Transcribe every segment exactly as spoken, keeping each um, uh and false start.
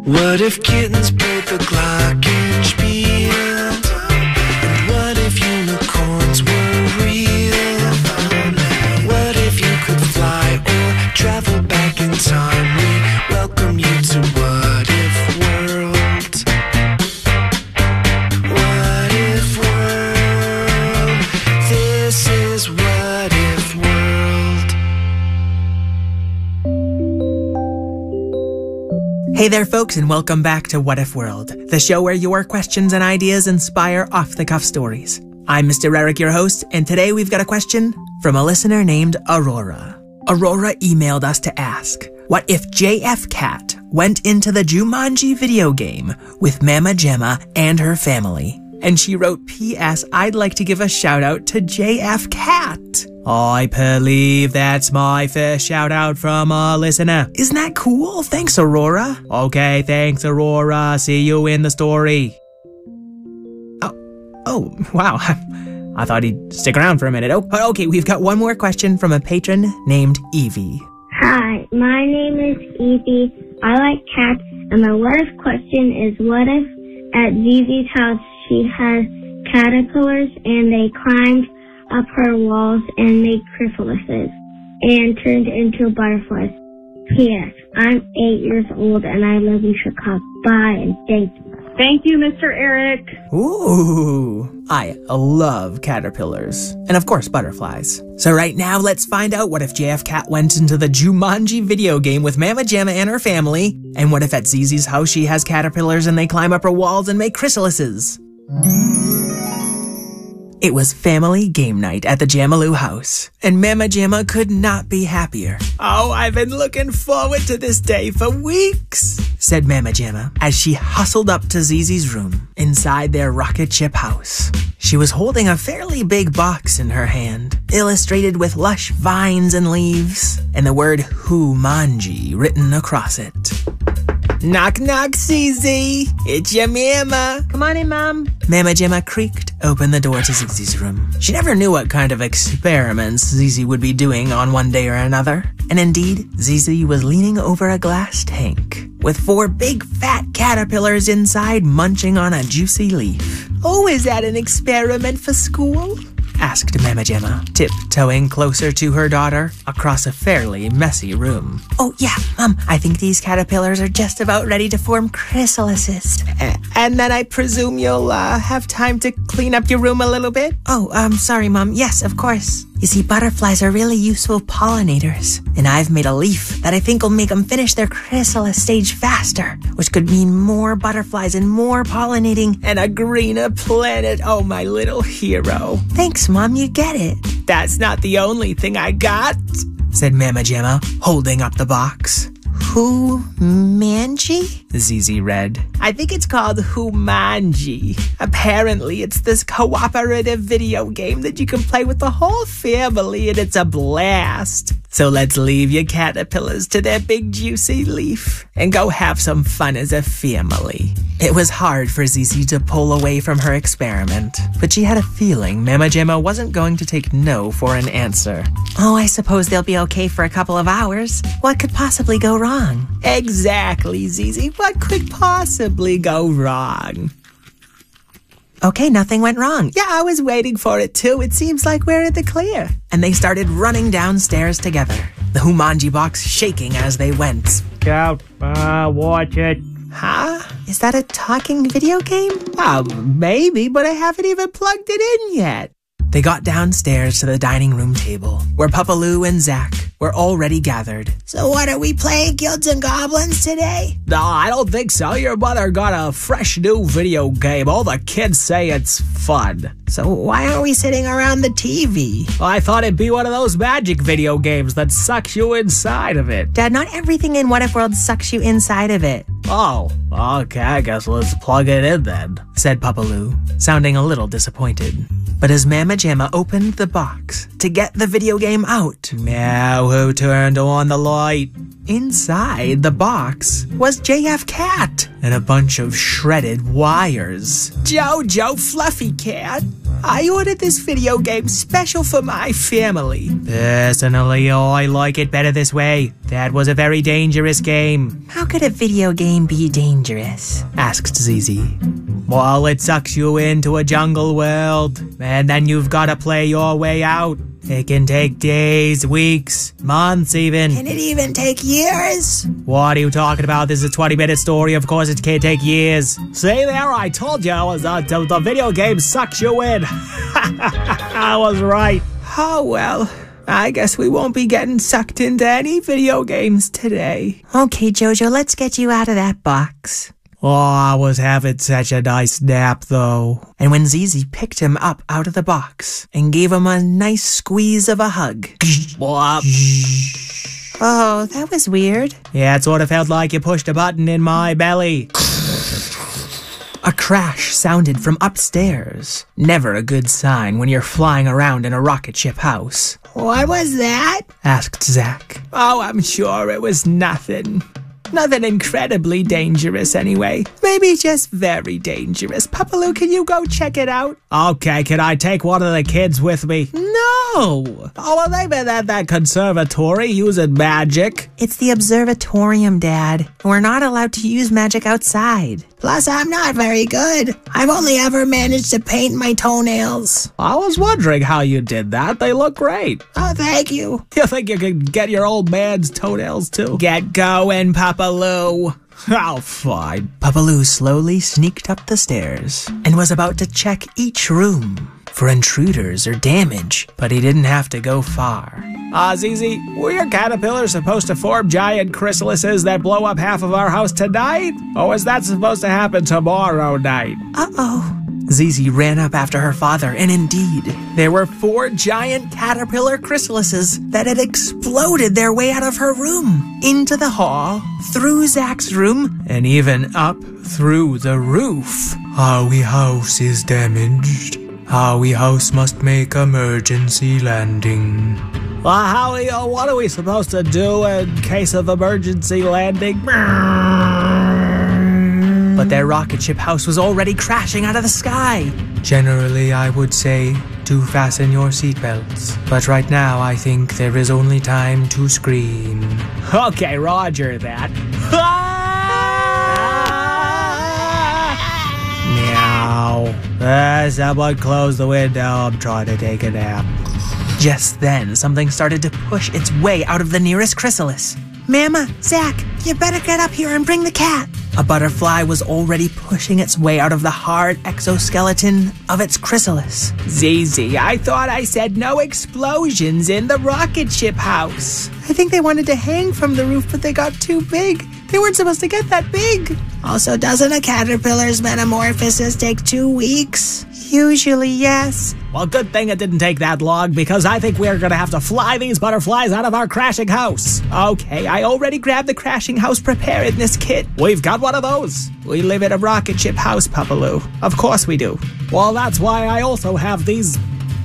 What if kittens played the glockenspiel? And what if unicorns were real? What if you could fly or travel back in time? We welcome you to What If World. What If World? This is What If World. Hey there, folks, and welcome back to What If World, the show where your questions and ideas inspire off-the-cuff stories. I'm Mister Eric, your host, and today we've got a question from a listener named Aurora. Aurora emailed us to ask, what if J F Cat went into the Jumanji video game with Mama Gemma and her family? And she wrote, P S I'd like to give a shout out to J F Cat. I believe that's my first shout out from a listener. Isn't that cool? Thanks, Aurora. Okay, thanks, Aurora. See you in the story. Oh, oh, wow. I thought he'd stick around for a minute. Oh, okay, we've got one more question from a patron named Evie. Hi, my name is Evie. I like cats, and my what if question is, what if at Zizi's house she has caterpillars and they climbed up her walls and made chrysalises and turned into butterflies? P S I'm eight years old and I live in Chicago. Bye and thank you. Thank you, Mister Eric. Ooh, I love caterpillars. And of course, butterflies. So right now, let's find out what if J F Cat went into the Jumanji video game with Mama Gemma and her family, and what if at Zizi's house she has caterpillars and they climb up her walls and make chrysalises. It was family game night at the Jamaloo house, and Mama Gemma could not be happier. Oh, I've been looking forward to this day for weeks, said Mama Gemma as she hustled up to Zizi's room inside their rocket ship house. She was holding a fairly big box in her hand, illustrated with lush vines and leaves, and the word Jumanji written across it. Knock, knock, Zizi. It's your mama. Come on in, Mom. Mama Gemma creaked open the door to Zizi's room. She never knew what kind of experiments Zizi would be doing on one day or another. And indeed, Zizi was leaning over a glass tank with four big fat caterpillars inside munching on a juicy leaf. Oh, is that an experiment for school? Asked Mama Gemma, tiptoeing closer to her daughter across a fairly messy room. Oh, yeah, Mom, I think these caterpillars are just about ready to form chrysalises. A- and then I presume you'll uh, have time to clean up your room a little bit? Oh, um, sorry, Mom. Yes, of course. You see, butterflies are really useful pollinators, and I've made a leaf that I think will make them finish their chrysalis stage faster, which could mean more butterflies and more pollinating and a greener planet. Oh, my little hero. Thanks, Mom, you get it. That's not the only thing I got, said Mama Gemma, holding up the box. Jumanji? Zizi read. I think it's called Jumanji. Apparently, it's this cooperative video game that you can play with the whole family, and it's a blast. So let's leave your caterpillars to their big juicy leaf and go have some fun as a family. It was hard for Zizi to pull away from her experiment, but she had a feeling Mama Gemma wasn't going to take no for an answer. Oh, I suppose they'll be okay for a couple of hours. What could possibly go wrong? Exactly, Zizi. What could possibly go wrong? Okay, nothing went wrong. Yeah, I was waiting for it too. It seems like we're in the clear. And they started running downstairs together, the Jumanji box shaking as they went. Scout, uh, watch it. Huh? Is that a talking video game? Oh, maybe, but I haven't even plugged it in yet. They got downstairs to the dining room table, where Papa Lou and Zach were already gathered. So what, are we playing Guilds and Goblins today? No, I don't think so. Your mother got a fresh new video game. All the kids say it's fun. So why aren't we sitting around the T V? Well, I thought it'd be one of those magic video games that sucks you inside of it. Dad, not everything in What If World sucks you inside of it. Oh, okay, I guess let's plug it in then, said Papa Lou, sounding a little disappointed. But as Mama Gemma opened the box to get the video game out, now who turned on the light? Inside the box was J F Cat and a bunch of shredded wires. Jojo Fluffy Cat. I ordered this video game special for my family. Personally, I like it better this way. That was a very dangerous game. How could a video game be dangerous? Asked Zizi. Well, it sucks you into a jungle world, and then you've got to play your way out. It can take days, weeks, months even. Can it even take years? What are you talking about? This is a twenty minute story. Of course it can't take years. See there? I told you uh, the, the video game sucks you in. I was right. Oh, well. I guess we won't be getting sucked into any video games today. Okay, Jojo, let's get you out of that box. Oh, I was having such a nice nap, though. And when Zizi picked him up out of the box and gave him a nice squeeze of a hug. Oh, that was weird. Yeah, it sort of felt like you pushed a button in my belly. A crash sounded from upstairs. Never a good sign when you're flying around in a rocket ship house. What was that? Asked Zach. Oh, I'm sure it was nothing. Nothing incredibly dangerous anyway. Maybe just very dangerous. Papaloo, can you go check it out? Okay, can I take one of the kids with me? No! Oh, well, they've been at that conservatory using magic. It's the observatorium, Dad. We're not allowed to use magic outside. Plus, I'm not very good. I've only ever managed to paint my toenails. I was wondering how you did that. They look great. Oh, thank you. You think you can get your old man's toenails, too? Get going, Papaloo. Oh, fine. Papaloo slowly sneaked up the stairs and was about to check each room for intruders or damage, but he didn't have to go far. Ah, uh, Zizi, were your caterpillars supposed to form giant chrysalises that blow up half of our house tonight? Or is that supposed to happen tomorrow night? Uh-oh. Zizi ran up after her father, and indeed, there were four giant caterpillar chrysalises that had exploded their way out of her room, into the hall, through Zach's room, and even up through the roof. Howie House is damaged. Howie House must make emergency landing. Well, Howie, uh, what are we supposed to do in case of emergency landing? But their rocket ship house was already crashing out of the sky. Generally, I would say to fasten your seatbelts. But right now, I think there is only time to scream. Okay, roger that. Meow. Uh, someone close the window. I'm trying to take a nap. Just then, something started to push its way out of the nearest chrysalis. Mama, Zach, you better get up here and bring the cat. A butterfly was already pushing its way out of the hard exoskeleton of its chrysalis. Zizi, I thought I said no explosions in the rocket ship house. I think they wanted to hang from the roof, but they got too big. They weren't supposed to get that big. Also, doesn't a caterpillar's metamorphosis take two weeks? Usually, yes. Well, good thing it didn't take that long, because I think we're gonna have to fly these butterflies out of our crashing house. Okay, I already grabbed the crashing house preparedness kit. We've got one of those. We live in a rocket ship house, Papaloo. Of course we do. Well, that's why I also have these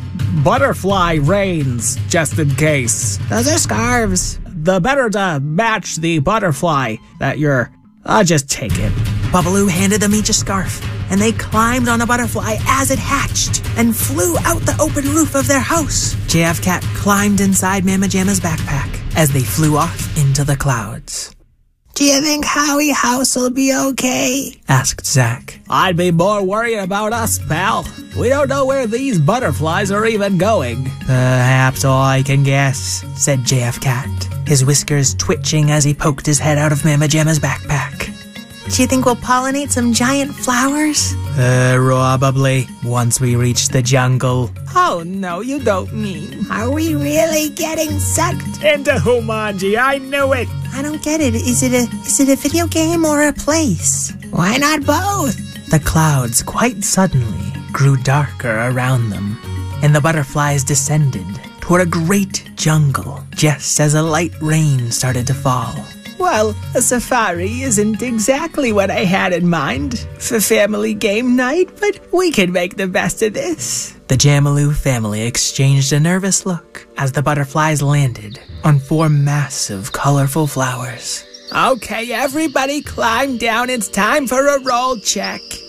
butterfly reins, just in case. Those are scarves. The better to match the butterfly that you're... I'll just take it. Papaloo handed them each a scarf, and they climbed on a butterfly as it hatched and flew out the open roof of their house. J F Cat climbed inside Mama Jamma's backpack as they flew off into the clouds. Do you think Howie House will be okay? Asked Zach. I'd be more worried about us, pal. We don't know where these butterflies are even going. Perhaps I can guess, said J F Cat, his whiskers twitching as he poked his head out of Mama Jamma's backpack. Do you think we'll pollinate some giant flowers? Uh, probably, once we reach the jungle. Oh, no, you don't mean. Are we really getting sucked into Humanji? I knew it. I don't get it. Is it a is it a video game or a place? Why not both? The clouds quite suddenly grew darker around them, and the butterflies descended toward a great jungle just as a light rain started to fall. Well, a safari isn't exactly what I had in mind for family game night, but we can make the best of this. The Jamaloo family exchanged a nervous look as the butterflies landed on four massive, colorful flowers. Okay, everybody climb down. It's time for a roll check.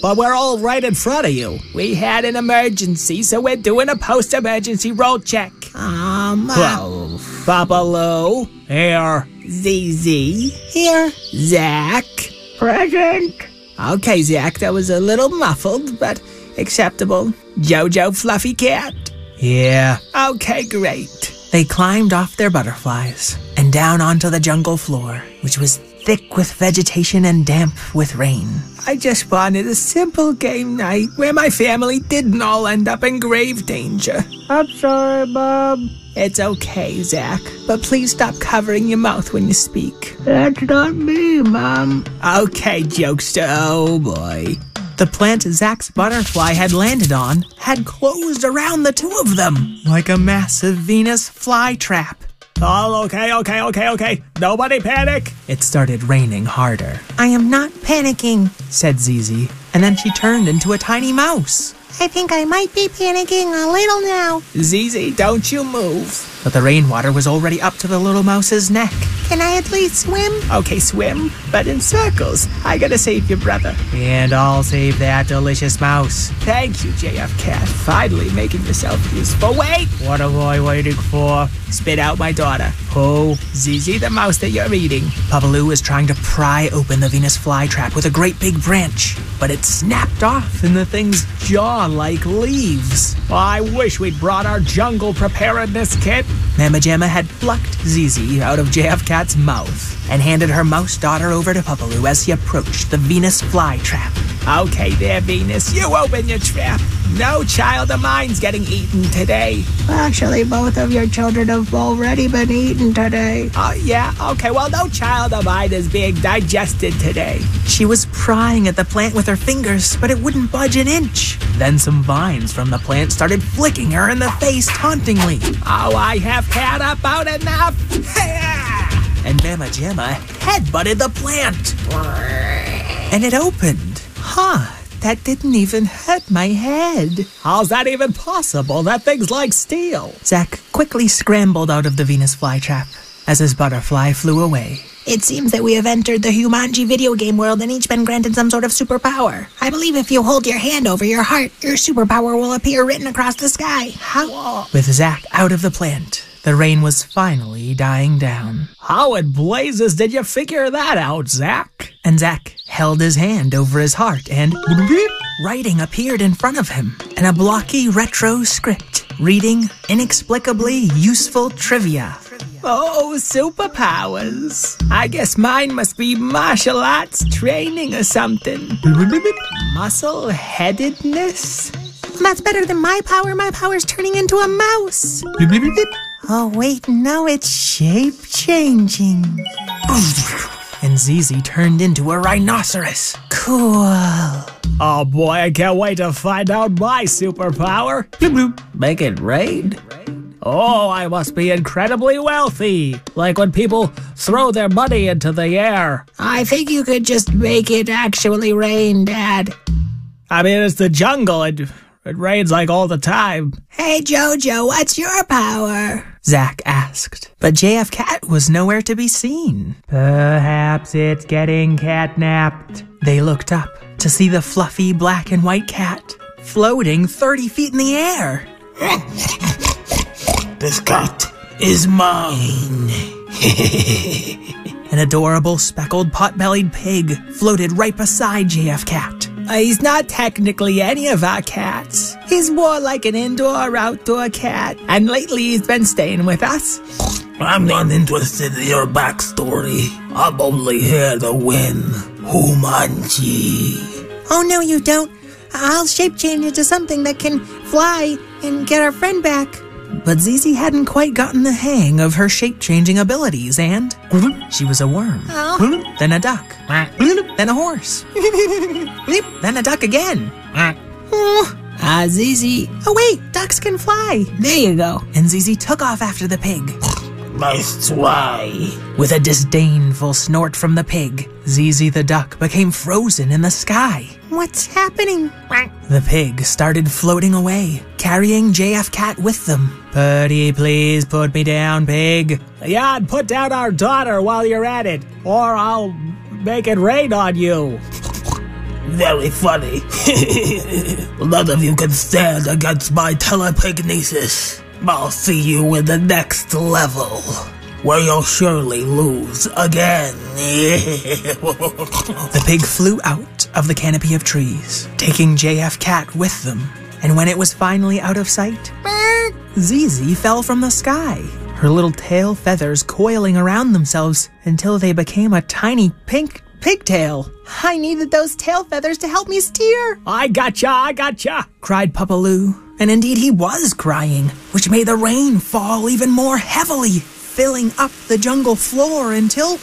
but we're all right in front of you. We had an emergency, so we're doing a post-emergency roll check. Um, Whoa. Papa Lou. Here. Z Z. Here. Zach. Present. Okay, Zach, that was a little muffled, but acceptable. Jojo Fluffy Cat. Yeah. Okay, great. They climbed off their butterflies and down onto the jungle floor, which was thick with vegetation and damp with rain. I just wanted a simple game night where my family didn't all end up in grave danger. I'm sorry, Mom. It's okay, Zach, but please stop covering your mouth when you speak. That's not me, Mom. Okay, jokester, oh boy. The plant Zach's butterfly had landed on had closed around the two of them, like a massive Venus flytrap. Oh, okay, okay, okay, okay. Nobody panic. It started raining harder. I am not panicking, said Zizi, and then she turned into a tiny mouse. I think I might be panicking a little now. Zizi, don't you move. But the rainwater was already up to the little mouse's neck. Can I at least swim? Okay, swim, but in circles. I gotta save your brother. And I'll save that delicious mouse. Thank you, J F Cat. Finally making yourself useful. Wait! What am I waiting for? Spit out my daughter. Who? Zizi, the mouse that you're eating. Papa Lou was trying to pry open the Venus flytrap with a great big branch, but it snapped off in the thing's jaw like leaves. I wish we'd brought our jungle preparedness kit. Mama Jamma had plucked Zizi out of J F Cat's mouth and handed her mouse daughter over to Papa Lou as he approached the Venus flytrap. Okay there, Venus, you open your trap. No child of mine's getting eaten today. Actually, both of your children have already been eaten today. Oh, uh, yeah? Okay, well, no child of mine is being digested today. She was prying at the plant with her fingers, but it wouldn't budge an inch. Then some vines from the plant started flicking her in the face tauntingly. Oh, I have had about enough. And Mama Jamma headbutted the plant. And it opened. Huh. That didn't even hurt my head. How's that even possible? That thing's like steel. Zach quickly scrambled out of the Venus flytrap as his butterfly flew away. It seems that we have entered the Humanji video game world and each been granted some sort of superpower. I believe if you hold your hand over your heart, your superpower will appear written across the sky. How? With Zach out of the plant, the rain was finally dying down. How in blazes did you figure that out, Zach? And Zach held his hand over his heart and writing appeared in front of him in a blocky retro script, reading inexplicably useful trivia. Oh, superpowers. I guess mine must be martial arts training or something. Muscle-headedness? That's better than my power. My power's turning into a mouse. Oh, wait, no, it's shape-changing. And Zizi turned into a rhinoceros. Cool. Oh boy, I can't wait to find out my superpower. Make it rain? Oh, I must be incredibly wealthy. Like when people throw their money into the air. I think you could just make it actually rain, Dad. I mean, it's the jungle. It, it rains like all the time. Hey, Jojo, what's your power? Zach asked, but J F Cat was nowhere to be seen. Perhaps it's getting catnapped. They looked up to see the fluffy black and white cat floating thirty feet in the air. This cat is mine. An adorable speckled pot-bellied pig floated right beside J F Cat. Uh, he's not technically any of our cats. He's more like an indoor or outdoor cat. And lately he's been staying with us. I'm not interested in your backstory. I'm only here to win. Humanji. Oh, no, you don't. I'll shape change into something that can fly and get our friend back. But Zizi hadn't quite gotten the hang of her shape-changing abilities, and she was a worm, oh. Then a duck, then a horse, then a duck again. Oh, ah, Zizi. Oh, wait, ducks can fly. There you go. And Zizi took off after the pig. Nice try. With a disdainful snort from the pig, Zizi the duck became frozen in the sky. What's happening? The pig started floating away, carrying J F Cat with them. Pretty please put me down, pig. Yeah, and put down our daughter while you're at it, or I'll make it rain on you. Very funny. None of you can stand against my telepignesis. I'll see you in the next level, where you'll surely lose again. The pig flew out of the canopy of trees, taking J F Cat with them. And when it was finally out of sight, Zizi fell from the sky, her little tail feathers coiling around themselves until they became a tiny pink pigtail. I needed those tail feathers to help me steer. I gotcha, I gotcha, cried Papaloo. And indeed he was crying, which made the rain fall even more heavily, filling up the jungle floor until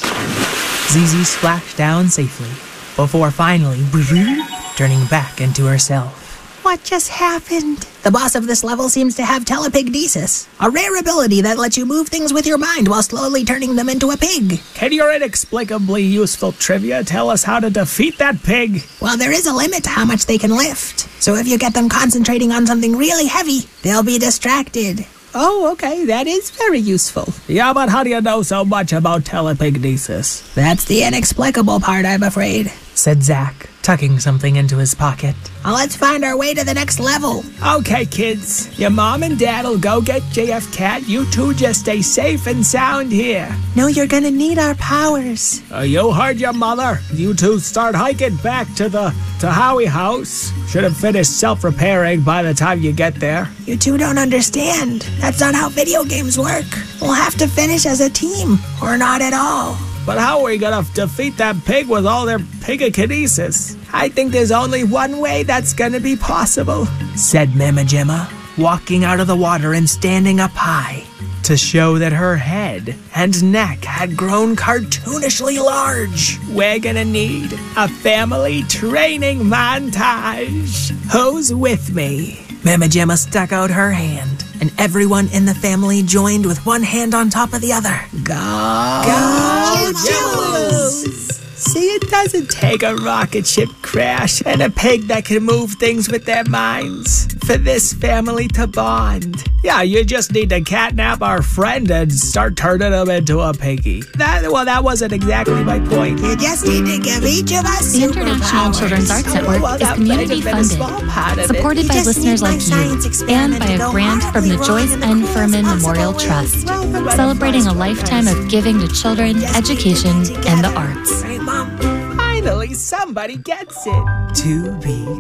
Zizi splashed down safely, before finally turning back into herself. What just happened? The boss of this level seems to have telepignesis, a rare ability that lets you move things with your mind while slowly turning them into a pig. Can your inexplicably useful trivia tell us how to defeat that pig? Well, there is a limit to how much they can lift, so if you get them concentrating on something really heavy, they'll be distracted. Oh, okay, that is very useful. Yeah, but how do you know so much about telepignesis? That's the inexplicable part, I'm afraid, said Zack, tucking something into his pocket. Well, let's find our way to the next level. Okay, kids. Your mom and dad'll go get J F Cat. You two just stay safe and sound here. No, you're gonna need our powers. Uh, you heard your mother. You two start hiking back to the to Howie House. Should have finished self-repairing by the time you get there. You two don't understand. That's not how video games work. We'll have to finish as a team, or not at all. But how are we gonna defeat that pig with all their pigokinesis? I think there's only one way that's gonna be possible, said Mama Gemma, walking out of the water and standing up high to show that her head and neck had grown cartoonishly large. We're gonna need a family training montage. Who's with me? Mama Gemma stuck out her hand, and everyone in the family joined with one hand on top of the other. Go! Go, Jellos! See, it doesn't take a rocket ship crash and a pig that can move things with their minds for this family to bond. Yeah, you just need to catnap our friend and start turning him into a piggy. That well, that wasn't exactly my point. You just need to give each of us The International Children's Arts Network Well, is that community might have been a funded, small part of it. supported by just listeners need my like science you, experiment and by to a go grant from the horribly Joyce wrong in the N. coolest Furman possible Memorial way. Trust, Well, the celebrating a butterflies lifetime of first. giving to children, Just education, keep it and the together. arts. Right, Mom? Finally, somebody gets it. To be